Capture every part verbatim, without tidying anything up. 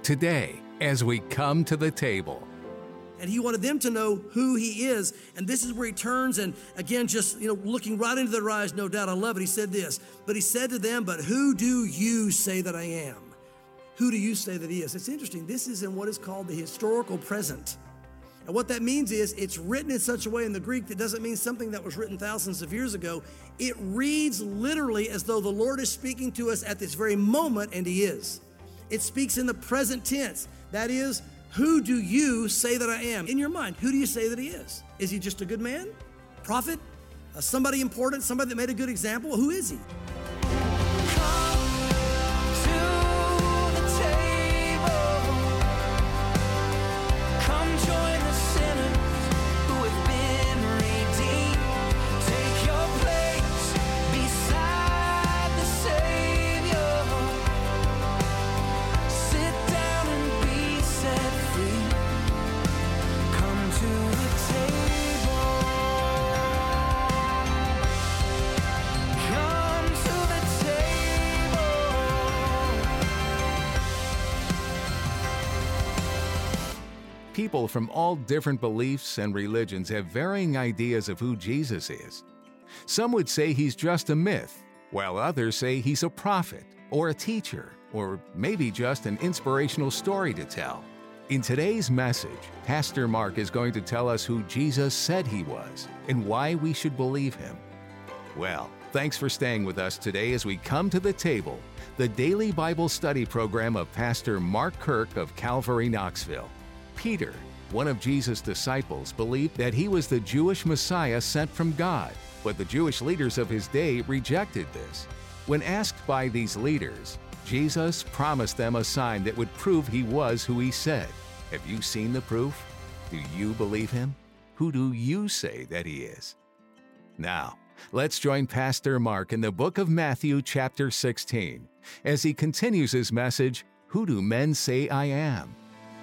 today as we come to the table. And he wanted them to know who he is. And this is where he turns and, again, just, you know, looking right into their eyes, no doubt. I love it. He said this, but he said to them, but who do you say that I am? Who do you say that he is? It's interesting. This is in what is called the historical present. And what that means is it's written in such a way in the Greek that doesn't mean something that was written thousands of years ago. It reads literally as though the Lord is speaking to us at this very moment, and he is. It speaks in the present tense. That is, who do you say that I am? In your mind, who do you say that he is? Is he just a good man? Prophet? Uh, somebody important? Somebody that made a good example? Who is he? People from all different beliefs and religions have varying ideas of who Jesus is. Some would say he's just a myth, while others say he's a prophet, or a teacher, or maybe just an inspirational story to tell. In today's message, Pastor Mark is going to tell us who Jesus said he was and why we should believe him. Well, thanks for staying with us today as we come to the table, the daily Bible study program of Pastor Mark Kirk of Calvary, Knoxville. Peter, one of Jesus' disciples, believed that he was the Jewish Messiah sent from God, but the Jewish leaders of his day rejected this. When asked by these leaders, Jesus promised them a sign that would prove he was who he said. Have you seen the proof? Do you believe him? Who do you say that he is? Now, let's join Pastor Mark in the book of Matthew chapter sixteen as he continues his message, Who Do Men Say I Am?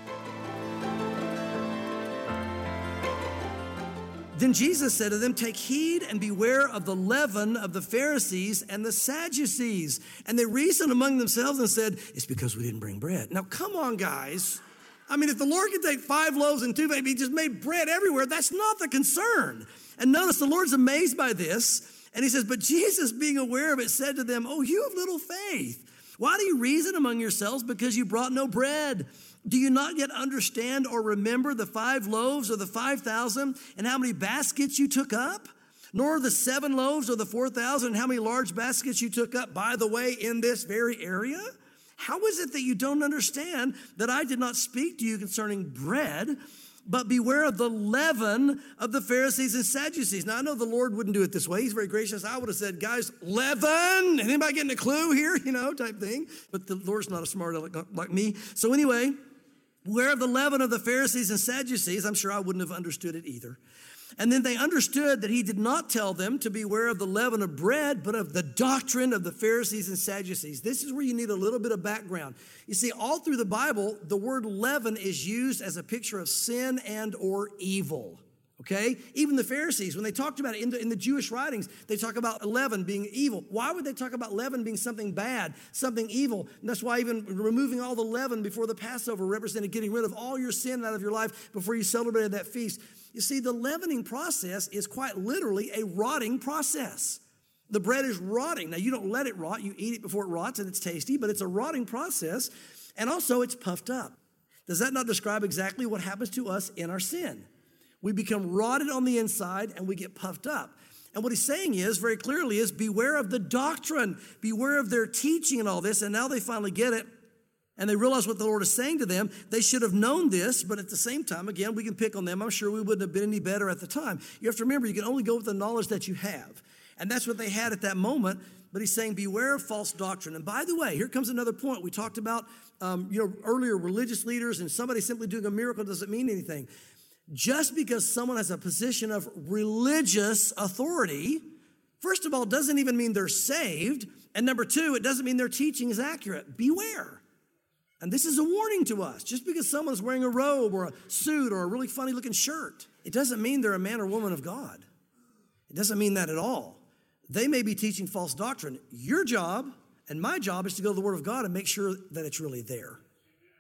Then Jesus said to them, take heed and beware of the leaven of the Pharisees and the Sadducees. And they reasoned among themselves and said, it's because we didn't bring bread. Now, come on, guys. I mean, if the Lord could take five loaves and two, maybe he just made bread everywhere. That's not the concern. And notice the Lord's amazed by this. And he says, but Jesus, being aware of it, said to them, oh, you have little faith. Why do you reason among yourselves because you brought no bread? Do you not yet understand or remember the five loaves or the five thousand and how many baskets you took up? Nor the seven loaves or the four thousand and how many large baskets you took up, by the way, in this very area? How is it that you don't understand that I did not speak to you concerning bread, but beware of the leaven of the Pharisees and Sadducees? Now, I know the Lord wouldn't do it this way. He's very gracious. I would have said, guys, leaven. Anybody getting a clue here? You know, type thing. But the Lord's not a smart aleck like me. So anyway, beware of the leaven of the Pharisees and Sadducees. I'm sure I wouldn't have understood it either. And then they understood that he did not tell them to beware of the leaven of bread, but of the doctrine of the Pharisees and Sadducees. This is where you need a little bit of background. You see, all through the Bible, the word leaven is used as a picture of sin and or evil. Okay? Even the Pharisees, when they talked about it in the, in the Jewish writings, they talk about leaven being evil. Why would they talk about leaven being something bad, something evil? And that's why even removing all the leaven before the Passover represented getting rid of all your sin out of your life before you celebrated that feast. You see, the leavening process is quite literally a rotting process. The bread is rotting. Now, you don't let it rot. You eat it before it rots, and it's tasty, but it's a rotting process. And also, it's puffed up. Does that not describe exactly what happens to us in our sin? We become rotted on the inside and we get puffed up. And what he's saying is, very clearly, is beware of the doctrine. Beware of their teaching and all this. And now they finally get it. And they realize what the Lord is saying to them. They should have known this, but at the same time, again, we can pick on them. I'm sure we wouldn't have been any better at the time. You have to remember, you can only go with the knowledge that you have. And that's what they had at that moment. But he's saying, beware of false doctrine. And by the way, here comes another point. We talked about, um, you know, earlier religious leaders, and somebody simply doing a miracle doesn't mean anything. Just because someone has a position of religious authority, first of all, doesn't even mean they're saved. And number two, it doesn't mean their teaching is accurate. Beware. And this is a warning to us. Just because someone's wearing a robe or a suit or a really funny looking shirt, it doesn't mean they're a man or woman of God. It doesn't mean that at all. They may be teaching false doctrine. Your job and my job is to go to the Word of God and make sure that it's really there.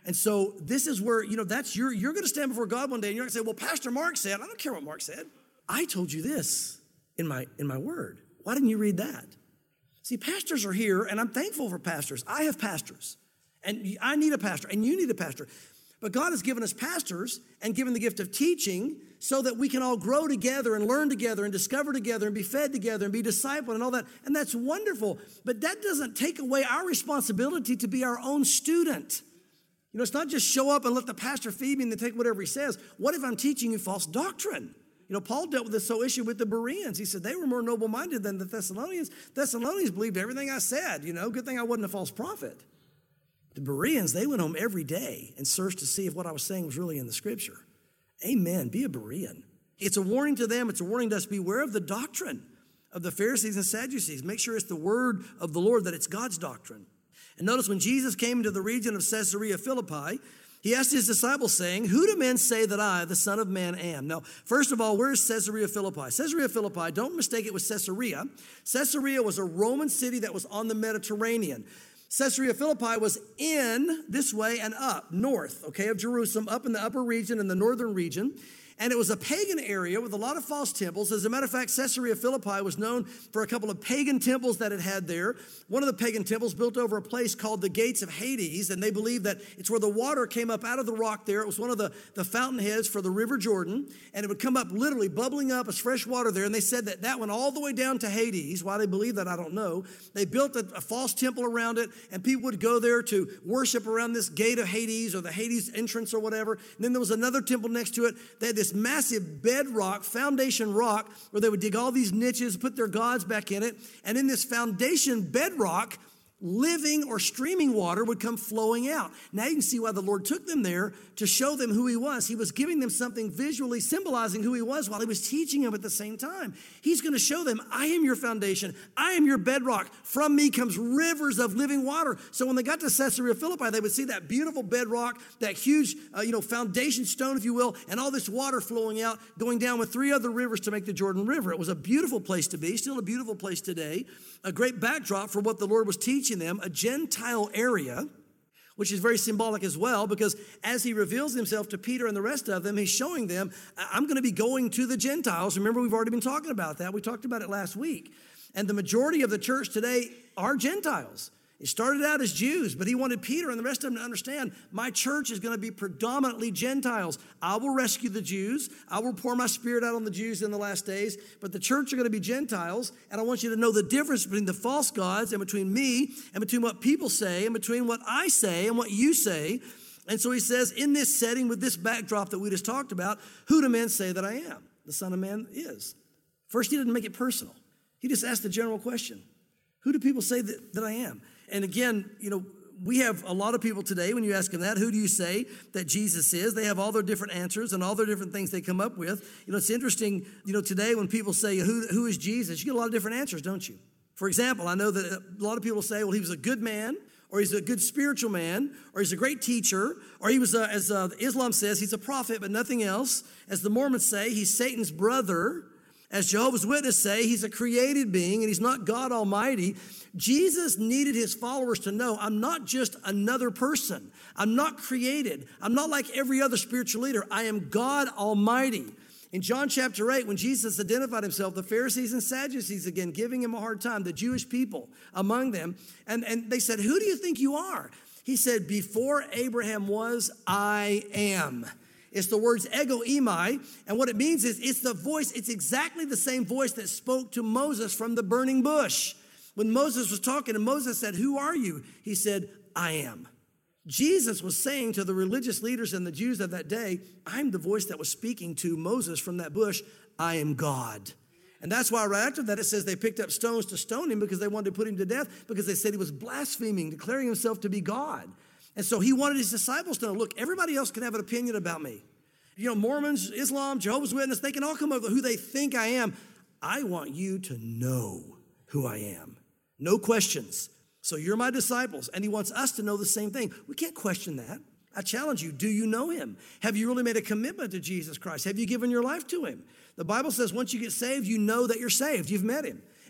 And so this is where, you know, that's your, you're going to stand before God one day and you're going to say, well, Pastor Mark said, I don't care what Mark said. I told you this in my, in my word. Why didn't you read that? See, pastors are here, and I'm thankful for pastors. I have pastors, and I need a pastor, and you need a pastor. But God has given us pastors and given the gift of teaching so that we can all grow together and learn together and discover together and be fed together and be discipled and all that. And that's wonderful. But that doesn't take away our responsibility to be our own student. You know, it's not just show up and let the pastor feed me and then take whatever he says. What if I'm teaching you false doctrine? You know, Paul dealt with this whole issue with the Bereans. He said they were more noble-minded than the Thessalonians. Thessalonians believed everything I said, you know. Good thing I wasn't a false prophet. The Bereans, they went home every day and searched to see if what I was saying was really in the Scripture. Amen. Be a Berean. It's a warning to them. It's a warning to us. Beware of the doctrine of the Pharisees and Sadducees. Make sure it's the word of the Lord, that it's God's doctrine. And notice when Jesus came into the region of Caesarea Philippi, he asked his disciples, saying, who do men say that I, the Son of Man, am? Now, first of all, where is Caesarea Philippi? Caesarea Philippi, don't mistake it with Caesarea. Caesarea was a Roman city that was on the Mediterranean. Caesarea Philippi was in this way and up, north, okay, of Jerusalem, up in the upper region, in the northern region. And it was a pagan area with a lot of false temples. As a matter of fact, Caesarea Philippi was known for a couple of pagan temples that it had there. One of the pagan temples built over a place called the Gates of Hades, and they believed that it's where the water came up out of the rock there. It was one of the, the fountainheads for the River Jordan, and it would come up literally bubbling up as fresh water there. And they said that that went all the way down to Hades. Why they believed that, I don't know. They built a, a false temple around it, and people would go there to worship around this gate of Hades or the Hades entrance or whatever. And then there was another temple next to it. They had this massive bedrock, foundation rock, where they would dig all these niches, put their gods back in it. And in this foundation bedrock, living or streaming water would come flowing out. Now you can see why the Lord took them there, to show them who he was. He was giving them something visually symbolizing who he was while he was teaching them at the same time. He's going to show them, I am your foundation. I am your bedrock. From me comes rivers of living water. So when they got to Caesarea Philippi, they would see that beautiful bedrock, that huge, uh, you know, foundation stone, if you will, and all this water flowing out, going down with three other rivers to make the Jordan River. It was a beautiful place to be, still a beautiful place today, a great backdrop for what the Lord was teaching them, a Gentile area, which is very symbolic as well, because as he reveals himself to Peter and the rest of them, he's showing them, I'm going to be going to the Gentiles. Remember, we've already been talking about that. We talked about it last week. And the majority of the church today are Gentiles. It started out as Jews, but he wanted Peter and the rest of them to understand, my church is going to be predominantly Gentiles. I will rescue the Jews. I will pour my spirit out on the Jews in the last days, but the church are going to be Gentiles, and I want you to know the difference between the false gods and between me and between what people say and between what I say and what you say. And so he says, in this setting with this backdrop that we just talked about, who do men say that I am? The Son of Man is. First, he didn't make it personal. He just asked the general question. Who do people say that, that I am? And again, you know, we have a lot of people today, when you ask them that, who do you say that Jesus is? They have all their different answers and all their different things they come up with. You know, it's interesting, you know, today when people say, who, who is Jesus? You get a lot of different answers, don't you? For example, I know that a lot of people say, well, he was a good man, or he's a good spiritual man, or he's a great teacher, or he was, a, as uh, Islam says, he's a prophet, but nothing else. As the Mormons say, he's Satan's brother. As Jehovah's Witnesses say, he's a created being and he's not God Almighty. Jesus needed his followers to know, I'm not just another person. I'm not created. I'm not like every other spiritual leader. I am God Almighty. In John chapter eight, when Jesus identified himself, the Pharisees and Sadducees, again, giving him a hard time, the Jewish people among them, and, and they said, who do you think you are? He said, before Abraham was, I am. It's the words ego eimi, and what it means is it's the voice, it's exactly the same voice that spoke to Moses from the burning bush. When Moses was talking and Moses said, who are you? He said, I am. Jesus was saying to the religious leaders and the Jews of that day, I'm the voice that was speaking to Moses from that bush. I am God. And that's why right after that it says they picked up stones to stone him because they wanted to put him to death because they said he was blaspheming, declaring himself to be God. And so he wanted his disciples to know, look, everybody else can have an opinion about me. You know, Mormons, Islam, Jehovah's Witnesses, they can all come up with who they think I am. I want you to know who I am. No questions. So you're my disciples. And he wants us to know the same thing. We can't question that. I challenge you, do you know him? Have you really made a commitment to Jesus Christ? Have you given your life to him? The Bible says once you get saved, you know that you're saved. You've met him.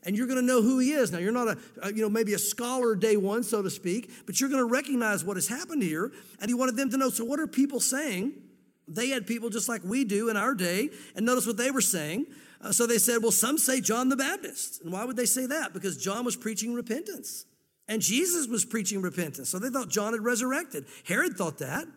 and you're going to know who he is. Now, you're not a, a, you know, maybe a scholar day one, so to speak, but you're going to recognize what has happened here. And he wanted them to know, so what are people saying? They had people just like we do in our day, and notice what they were saying. Uh, so they said, well, some say John the Baptist. And why would they say that? Because John was preaching repentance, and Jesus was preaching repentance. So they thought John had resurrected. Herod thought that,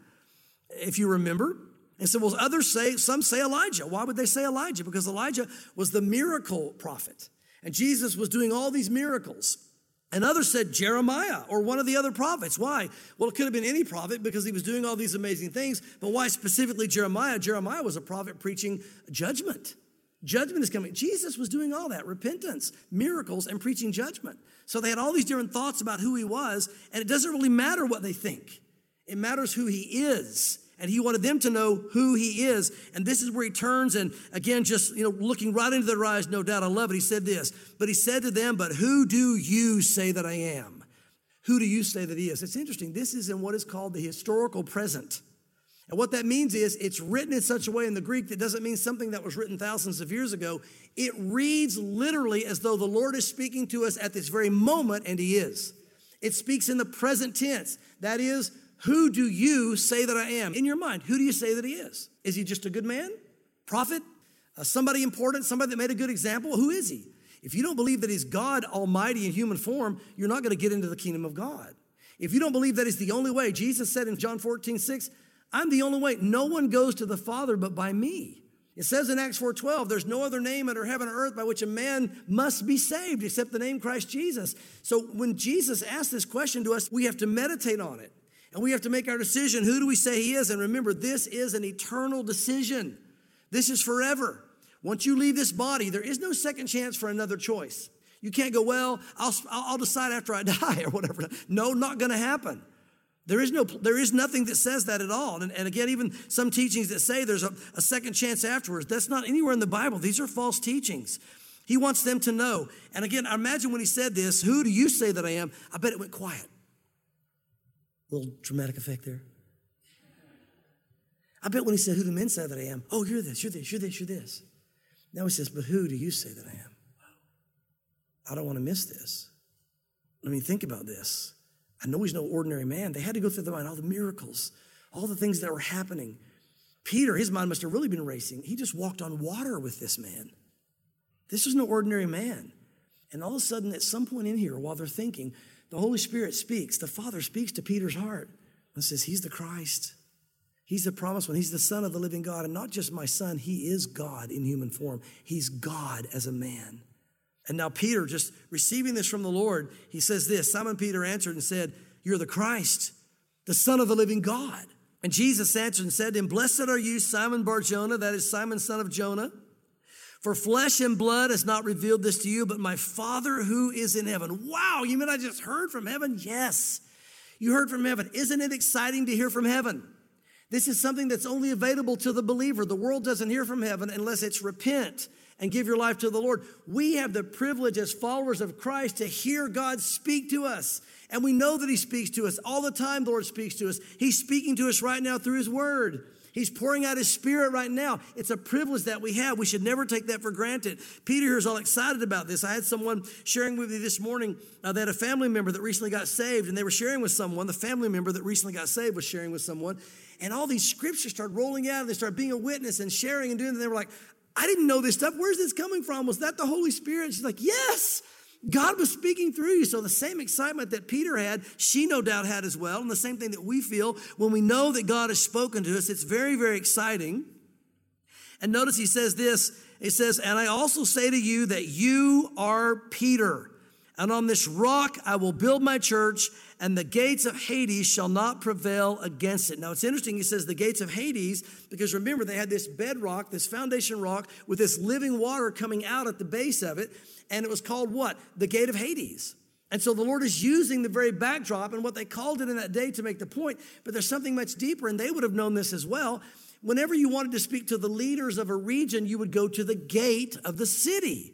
if you remember. And so, well, others say, some say Elijah. Why would they say Elijah? Because Elijah was the miracle prophet, and Jesus was doing all these miracles. And others said Jeremiah or one of the other prophets. Why? Well, it could have been any prophet because he was doing all these amazing things. But why specifically Jeremiah? Jeremiah was a prophet preaching judgment. Judgment is coming. Jesus was doing all that, repentance, miracles, and preaching judgment. So they had all these different thoughts about who he was, and it doesn't really matter what they think. It matters who he is. And he wanted them to know who he is. And this is where he turns and, again, just, you know, looking right into their eyes, no doubt. I love it. He said this, but he said to them, but who do you say that I am? Who do you say that he is? It's interesting. This is in what is called the historical present. And what that means is it's written in such a way in the Greek that doesn't mean something that was written thousands of years ago. It reads literally as though the Lord is speaking to us at this very moment, and he is. It speaks in the present tense. That is, who do you say that I am? In your mind, who do you say that he is? Is he just a good man? Prophet? Uh, somebody important? Somebody that made a good example? Who is he? If you don't believe that he's God Almighty in human form, you're not going to get into the kingdom of God. If you don't believe that he's the only way, Jesus said in John fourteen six, I'm the only way. No one goes to the Father but by me. It says in Acts four twelve, there's no other name under heaven or earth by which a man must be saved except the name Christ Jesus. So when Jesus asked this question to us, we have to meditate on it. And we have to make our decision. Who do we say he is? And remember, this is an eternal decision. This is forever. Once you leave this body, there is no second chance for another choice. You can't go, well, I'll, I'll decide after I die or whatever. No, not going to happen. There is no, there is nothing that says that at all. And, and again, even some teachings that say there's a, a second chance afterwards, that's not anywhere in the Bible. These are false teachings. He wants them to know. And again, I imagine when he said this, who do you say that I am? I bet it went quiet. Little dramatic effect there. I bet when he said, who the men say that I am, oh, you're this, you're this, you're this, you're this. Now he says, but who do you say that I am? I don't want to miss this. I mean, think about this. I know he's no ordinary man. They had to go through the mind, all the miracles, all the things that were happening. Peter, his mind must have really been racing. He just walked on water with this man. This was no ordinary man. And all of a sudden, at some point in here, while they're thinking, the Holy Spirit speaks. The Father speaks to Peter's heart and says, he's the Christ. He's the promised one. He's the Son of the living God. And not just my son, he is God in human form. He's God as a man. And now Peter, just receiving this from the Lord, he says this, Simon Peter answered and said, you're the Christ, the Son of the living God. And Jesus answered and said to him, blessed are you, Simon Bar-Jonah, that is Simon, son of Jonah. For flesh and blood has not revealed this to you, but my Father who is in heaven. Wow, you mean I just heard from heaven? Yes, you heard from heaven. Isn't it exciting to hear from heaven? This is something that's only available to the believer. The world doesn't hear from heaven unless it's repent and give your life to the Lord. We have the privilege as followers of Christ to hear God speak to us. And we know that he speaks to us. All the time the Lord speaks to us. He's speaking to us right now through his word. He's pouring out his Spirit right now. It's a privilege that we have. We should never take that for granted. Peter here is all excited about this. I had someone sharing with me this morning. Uh, they had a family member that recently got saved, and they were sharing with someone. The family member that recently got saved was sharing with someone. And all these scriptures started rolling out, and they started being a witness and sharing and doing it. And they were like, I didn't know this stuff. Where's this coming from? Was that the Holy Spirit? And she's like, yes. God was speaking through you. So the same excitement that Peter had, she no doubt had as well. And the same thing that we feel when we know that God has spoken to us. It's very, very exciting. And notice he says this. He says, and I also say to you that you are Peter. And on this rock I will build my church, and the gates of Hades shall not prevail against it. Now it's interesting, he says the gates of Hades, because remember they had this bedrock, this foundation rock with this living water coming out at the base of it. And it was called what? The gate of Hades. And so the Lord is using the very backdrop and what they called it in that day to make the point. But there's something much deeper, and they would have known this as well. Whenever you wanted to speak to the leaders of a region, you would go to the gate of the city.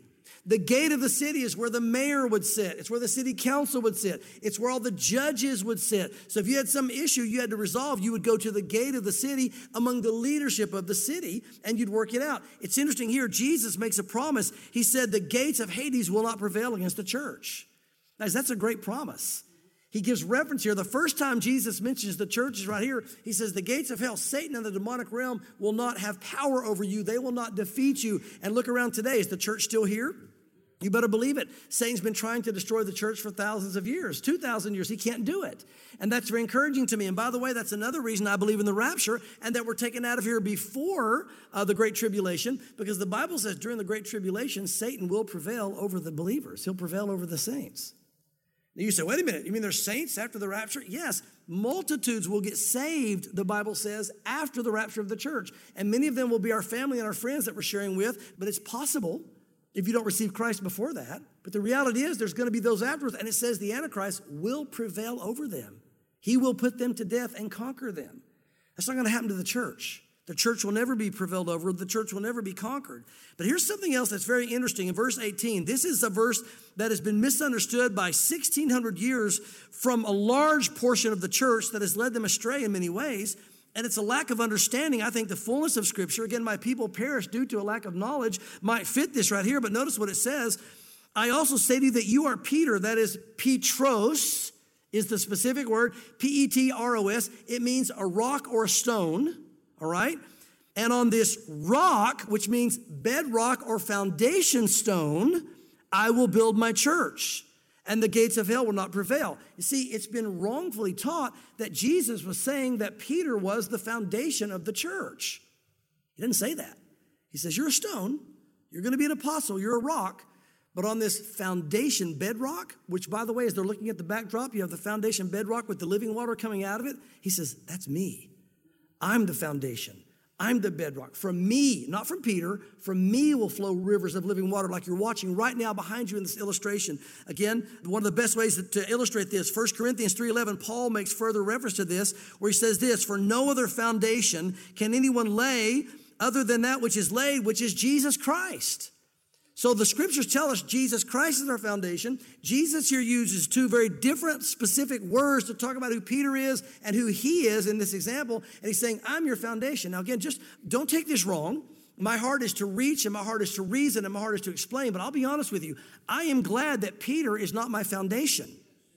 The gate of the city is where the mayor would sit. It's where the city council would sit. It's where all the judges would sit. So if you had some issue you had to resolve, you would go to the gate of the city among the leadership of the city, and you'd work it out. It's interesting here, Jesus makes a promise. He said the gates of Hades will not prevail against the church. Guys, that's a great promise. He gives reference here. The first time Jesus mentions the church is right here. He says the gates of hell, Satan and the demonic realm will not have power over you. They will not defeat you. And look around today. Is the church still here? You better believe it. Satan's been trying to destroy the church for thousands of years, two thousand years. He can't do it. And that's very encouraging to me. And by the way, that's another reason I believe in the rapture and that we're taken out of here before uh, the Great Tribulation, because the Bible says during the Great Tribulation, Satan will prevail over the believers. He'll prevail over the saints. Now you say, wait a minute, you mean there's saints after the rapture? Yes, multitudes will get saved, the Bible says, after the rapture of the church. And many of them will be our family and our friends that we're sharing with, but it's possible if you don't receive Christ before that. But the reality is there's going to be those afterwards, and it says the Antichrist will prevail over them. He will put them to death and conquer them. That's not going to happen to the church. The church will never be prevailed over. The church will never be conquered. But here's something else that's very interesting. In verse eighteen, this is a verse that has been misunderstood by sixteen hundred years from a large portion of the church that has led them astray in many ways. And it's a lack of understanding. I think the fullness of Scripture, again, my people perish due to a lack of knowledge, might fit this right here. But notice what it says. I also say to you that you are Peter, that is Petros, is the specific word, P E T R O S. It means a rock or a stone, all right? And on this rock, which means bedrock or foundation stone, I will build my church, and the gates of hell will not prevail. You see, it's been wrongfully taught that Jesus was saying that Peter was the foundation of the church. He didn't say that. He says, you're a stone, you're going to be an apostle, you're a rock, but on this foundation bedrock, which, by the way, as they're looking at the backdrop, you have the foundation bedrock with the living water coming out of it. He says, that's me. I'm the foundation. I'm the bedrock. From me, not from Peter, from me will flow rivers of living water like you're watching right now behind you in this illustration. Again, one of the best ways to illustrate this, First Corinthians three eleven, Paul makes further reference to this where he says this, for no other foundation can anyone lay other than that which is laid, which is Jesus Christ. So the scriptures tell us Jesus Christ is our foundation. Jesus here uses two very different specific words to talk about who Peter is and who he is in this example. And he's saying, I'm your foundation. Now again, just don't take this wrong. My heart is to reach and my heart is to reason and my heart is to explain. But I'll be honest with you. I am glad that Peter is not my foundation.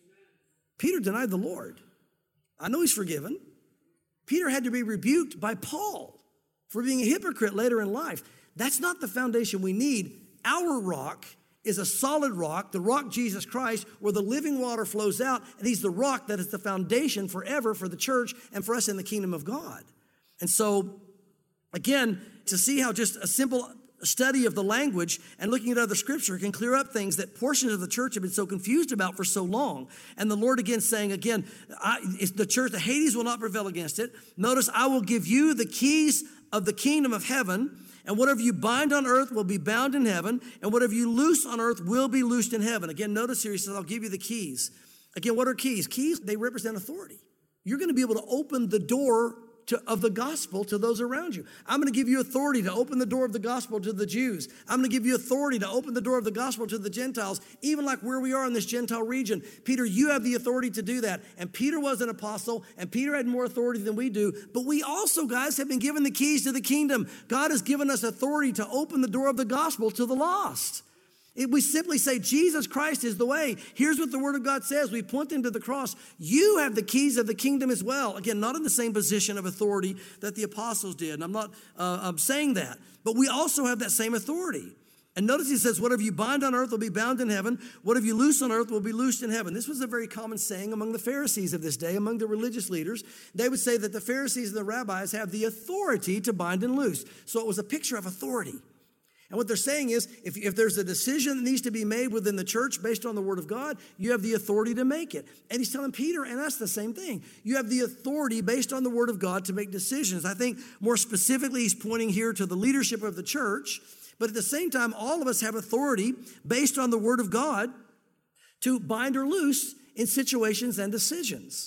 Peter denied the Lord. I know he's forgiven. Peter had to be rebuked by Paul for being a hypocrite later in life. That's not the foundation we need. Our rock is a solid rock, the rock Jesus Christ, where the living water flows out, and he's the rock that is the foundation forever for the church and for us in the kingdom of God. And so, again, to see how just a simple study of the language and looking at other scripture can clear up things that portions of the church have been so confused about for so long. And the Lord again saying, again, I, it's the church, the Hades will not prevail against it. Notice, I will give you the keys of the kingdom of heaven. And whatever you bind on earth will be bound in heaven, and whatever you loose on earth will be loosed in heaven. Again, notice here, he says, I'll give you the keys. Again, what are keys? Keys, they represent authority. You're going to be able to open the door to, of the gospel to those around you. I'm going to give you authority to open the door of the gospel to the Jews. I'm going to give you authority to open the door of the gospel to the Gentiles, even like where we are in this Gentile region. Peter, you have the authority to do that. And Peter was an apostle, and Peter had more authority than we do. But we also, guys, have been given the keys to the kingdom. God has given us authority to open the door of the gospel to the lost. If we simply say Jesus Christ is the way, here's what the word of God says. We point them to the cross. You have the keys of the kingdom as well. Again, not in the same position of authority that the apostles did. And I'm not uh, I'm saying that. But we also have that same authority. And notice he says, whatever you bind on earth will be bound in heaven. Whatever you loose on earth will be loosed in heaven. This was a very common saying among the Pharisees of this day, among the religious leaders. They would say that the Pharisees and the rabbis have the authority to bind and loose. So it was a picture of authority. And what they're saying is, if, if there's a decision that needs to be made within the church based on the word of God, you have the authority to make it. And he's telling Peter and us the same thing. You have the authority based on the word of God to make decisions. I think more specifically, he's pointing here to the leadership of the church. But at the same time, all of us have authority based on the word of God to bind or loose in situations and decisions.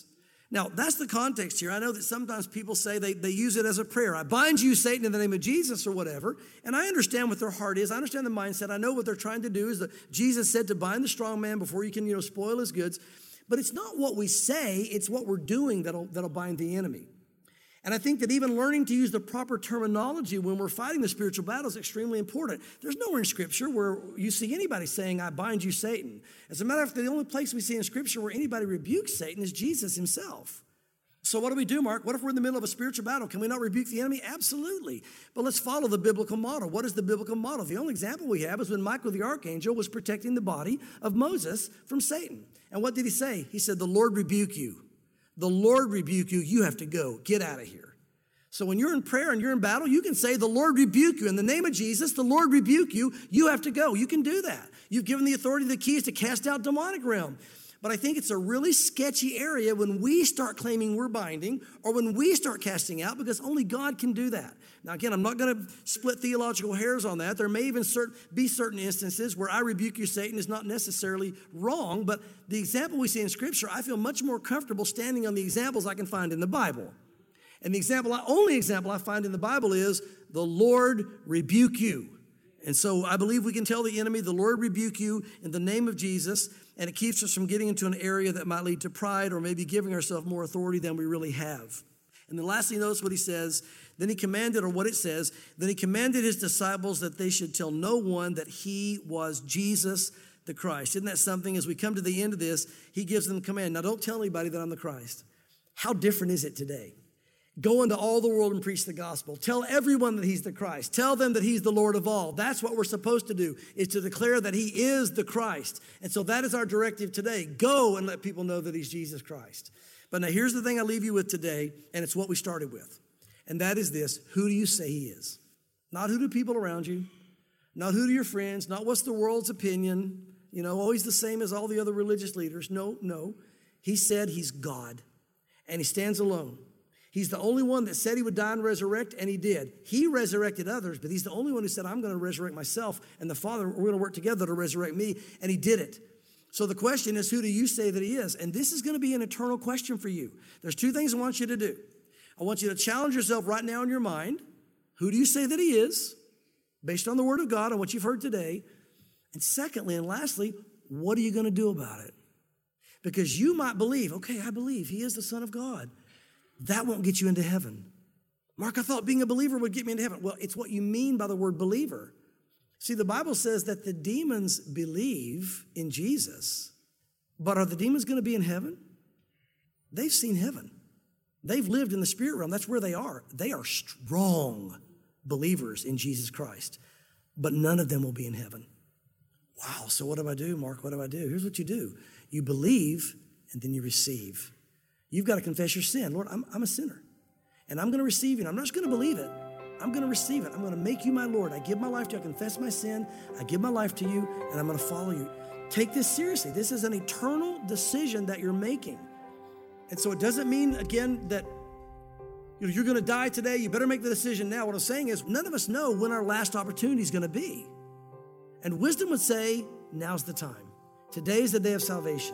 Now, that's the context here. I know that sometimes people say they, they use it as a prayer. I bind you, Satan, in the name of Jesus or whatever. And I understand what their heart is. I understand the mindset. I know what they're trying to do is that Jesus said to bind the strong man before you can, you know, spoil his goods. But it's not what we say, it's what we're doing that'll, that'll bind the enemy. And I think that even learning to use the proper terminology when we're fighting the spiritual battle is extremely important. There's nowhere in Scripture where you see anybody saying, I bind you, Satan. As a matter of fact, the only place we see in Scripture where anybody rebukes Satan is Jesus himself. So what do we do, Mark? What if we're in the middle of a spiritual battle? Can we not rebuke the enemy? Absolutely. But let's follow the biblical model. What is the biblical model? The only example we have is when Michael the archangel was protecting the body of Moses from Satan. And what did he say? He said, the Lord rebuke you. The Lord rebuke you. You have to go. Get out of here. So when you're in prayer and you're in battle, you can say, the Lord rebuke you. In the name of Jesus, the Lord rebuke you. You have to go. You can do that. You've given the authority, the keys to cast out demonic realm. But I think it's a really sketchy area when we start claiming we're binding or when we start casting out, because only God can do that. Now, again, I'm not going to split theological hairs on that. There may even cert- be certain instances where I rebuke you, Satan, is not necessarily wrong. But the example we see in Scripture, I feel much more comfortable standing on the examples I can find in the Bible. And the example, only example I find in the Bible is the Lord rebuke you. And so I believe we can tell the enemy, the Lord rebuke you in the name of Jesus, and it keeps us from getting into an area that might lead to pride or maybe giving ourselves more authority than we really have. And then lastly, notice what he says. Then he commanded, or what it says, then he commanded his disciples that they should tell no one that he was Jesus the Christ. Isn't that something? As we come to the end of this, he gives them the command. Now, don't tell anybody that I'm the Christ. How different is it today? Go into all the world and preach the gospel. Tell everyone that he's the Christ. Tell them that he's the Lord of all. That's what we're supposed to do, is to declare that he is the Christ. And so that is our directive today. Go and let people know that he's Jesus Christ. But now here's the thing I leave you with today, and it's what we started with. And that is this: who do you say he is? Not who do people around you, not who do your friends, not what's the world's opinion, you know, always the same as all the other religious leaders. No, no. He said he's God, and he stands alone. He's the only one that said he would die and resurrect, and he did. He resurrected others, but he's the only one who said, I'm going to resurrect myself, and the Father, we're going to work together to resurrect me, and he did it. So the question is, who do you say that he is? And this is going to be an eternal question for you. There's two things I want you to do. I want you to challenge yourself right now in your mind. Who do you say that he is, based on the Word of God and what you've heard today? And secondly, and lastly, what are you going to do about it? Because you might believe, okay, I believe he is the Son of God. That won't get you into heaven. Mark, I thought being a believer would get me into heaven. Well, it's what you mean by the word believer. See, the Bible says that the demons believe in Jesus, but are the demons going to be in heaven? They've seen heaven. They've lived in the spirit realm. That's where they are. They are strong believers in Jesus Christ, but none of them will be in heaven. Wow, so what do I do, Mark? What do I do? Here's what you do. You believe, and then you receive. You've got to confess your sin. Lord, I'm, I'm a sinner, and I'm going to receive you. And I'm not just going to believe it. I'm going to receive it. I'm going to make you my Lord. I give my life to you. I confess my sin. I give my life to you, and I'm going to follow you. Take this seriously. This is an eternal decision that you're making. And so it doesn't mean, again, that you know, you're going to die today. You better make the decision now. What I'm saying is none of us know when our last opportunity is going to be. And wisdom would say, now's the time. Today is the day of salvation.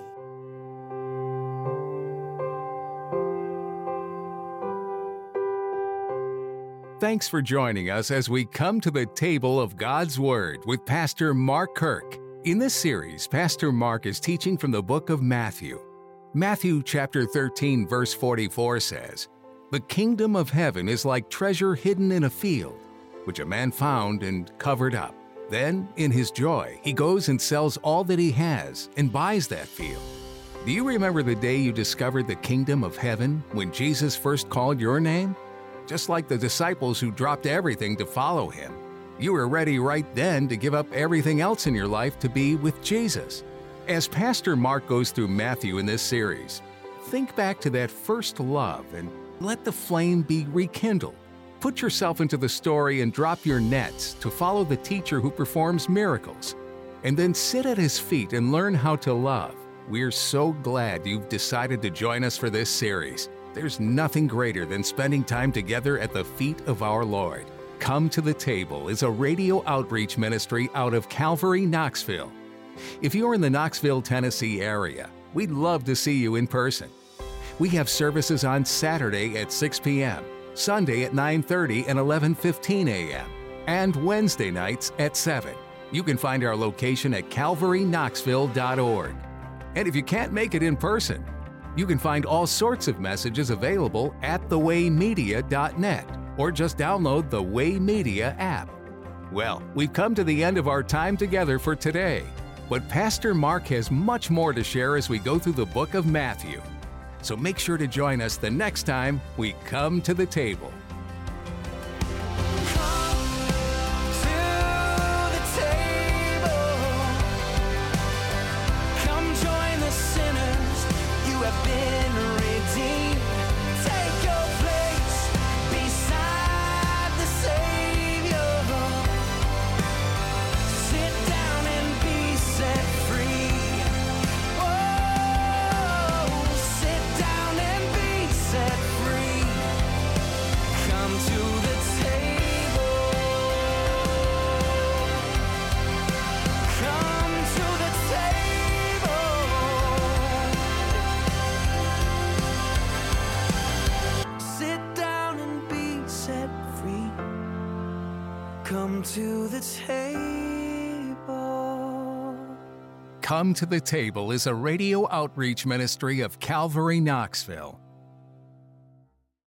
Thanks for joining us as we come to the table of God's Word with Pastor Mark Kirk. In this series, Pastor Mark is teaching from the book of Matthew. Matthew chapter thirteen, verse forty-four says, "The kingdom of heaven is like treasure hidden in a field, which a man found and covered up. Then, in his joy, he goes and sells all that he has and buys that field." Do you remember the day you discovered the kingdom of heaven when Jesus first called your name? Just like the disciples who dropped everything to follow him, you were ready right then to give up everything else in your life to be with Jesus. As Pastor Mark goes through Matthew in this series, think back to that first love and let the flame be rekindled. Put yourself into the story and drop your nets to follow the teacher who performs miracles. And then sit at his feet and learn how to love. We're so glad you've decided to join us for this series. There's nothing greater than spending time together at the feet of our Lord. Come to the Table is a radio outreach ministry out of Calvary, Knoxville. If you're in the Knoxville, Tennessee area, we'd love to see you in person. We have services on Saturday at six p.m., Sunday at nine thirty and eleven fifteen a.m., and Wednesday nights at seven. You can find our location at calvary knoxville dot org. And if you can't make it in person, you can find all sorts of messages available at the way media dot net or just download the Way Media app. Well, we've come to the end of our time together for today, but Pastor Mark has much more to share as we go through the book of Matthew. So make sure to join us the next time we come to the table. Come to the table. Come to the Table is a radio outreach ministry of Calvary Knoxville.